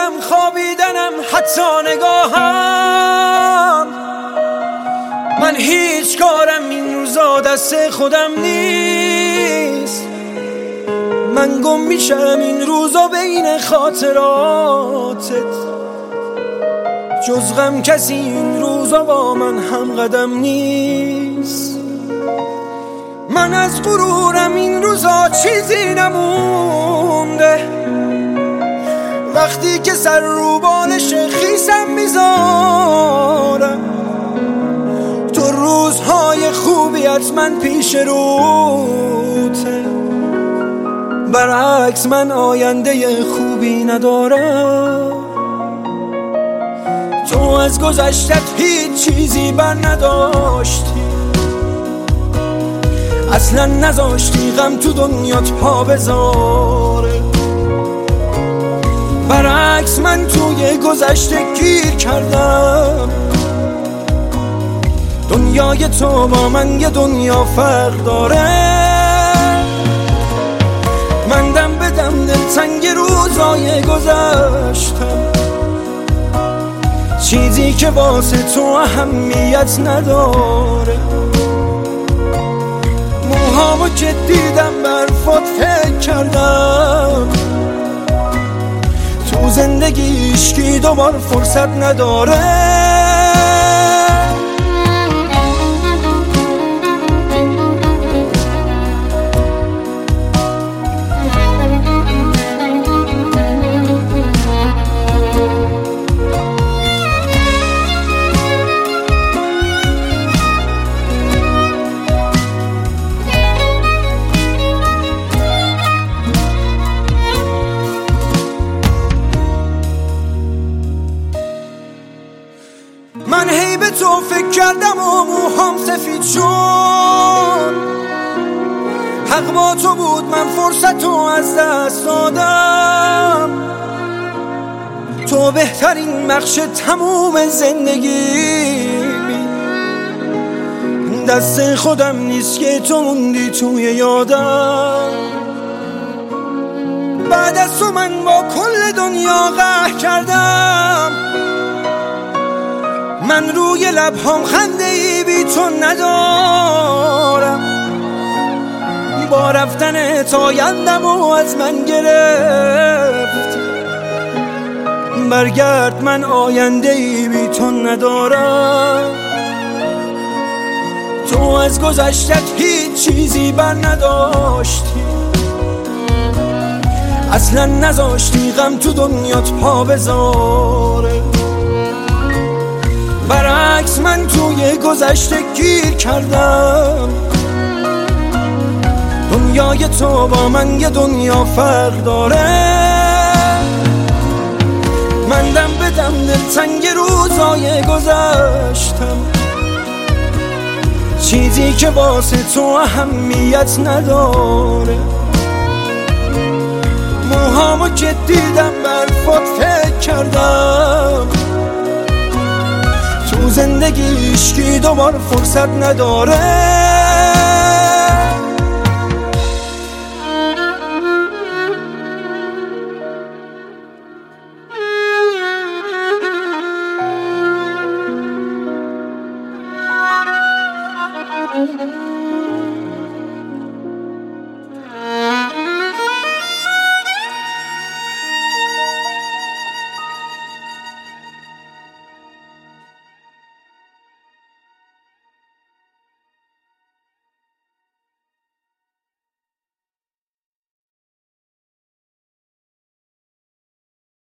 غرورم، خوابیدنم، حتی نگاهم. من هیچ کارم این روزا دست خودم نیست. من گم میشم این روزا بین خاطراتت. جز غم کسی این روزا با من هم قدم نیست. من از غرورم این روزا چیزی نمونده. وقتی که سر رو بالش خیسم میذارم، تو روزهای خوبیت من پیش روته. برعکس من آینده خوبی ندارم. تو از گذشتت هیچ چیزی بر نداشتی. اصلا نذاشتی غم تو دنیات پا بذاره. برعکس من توی گذشته گیر کردم. دنیای تو با من یه دنیا فرق داره. من دم به دم دلتنگ روزای گذشتم. چیزی که واسه تو اهمیت نداره. موهامو که دیدم برفات فکر کردم. تو زندگی عشقی دوبار فرصت نداره. من هی به تو فکر کردم و موهام سفید شد. حق با تو بود، من فرصت رو از دست دادم. تو بهترین بخش تموم زندگی. دست خودم نیست که تو موندی توی یادم. بعد از تو من با کل دنیا قهر کردم. من روی لبهام خنده ای بی تو ندارم. با رفتن آیندم و از من گرفت. برگرد، من آینده ای بی تو ندارم. تو از گذشتت هیچ چیزی بر نداشتی. اصلا نذاشتی غم تو دنیات پا بذاره. برعکس من توی گذشته گیر کردم. دنیای تو با من یه دنیا فرق داره. من دم به دم دلتنگ روزای گذشتم. چیزی که واسه تو اهمیت نداره. موهامو که دیدم برفات فکر کردم. تو زندگی عشقی دوبار فرصت نداره. Thank you.